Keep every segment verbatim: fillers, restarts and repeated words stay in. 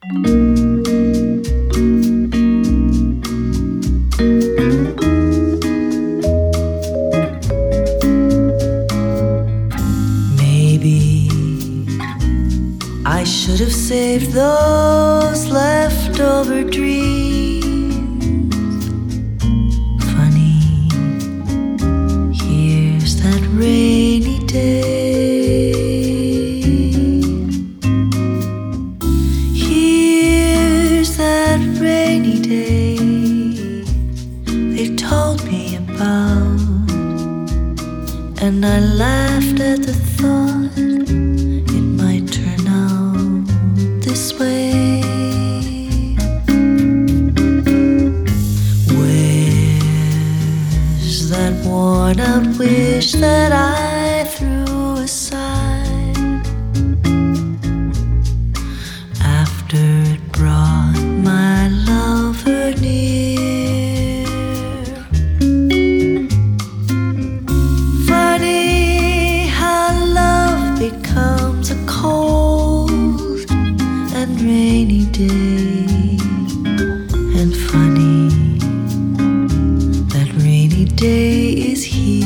Maybe I should have saved those leftover dreams. Funny, here's that rainy day. Here's that rainy day they told me about, and I laughed at the thought it might turn out this way. Where's that worn out wish that I threw aside after it brought my lover near? Funny how love becomes a cold and rainy day, and funny that rainy day is here.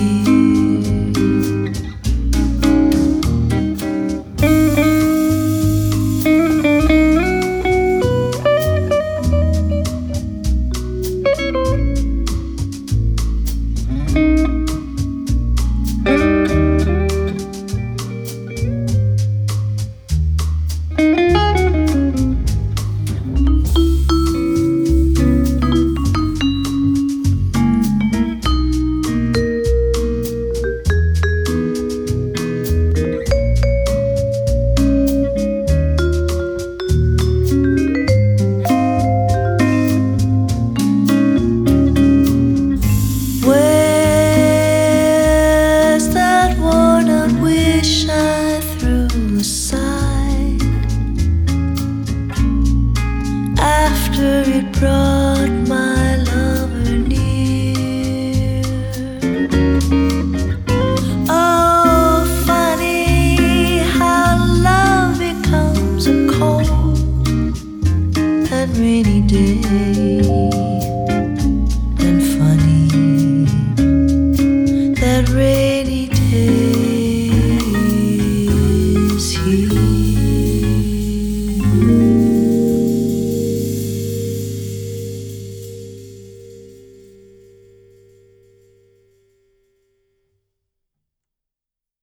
Where's that worn out wish I threw aside after it brought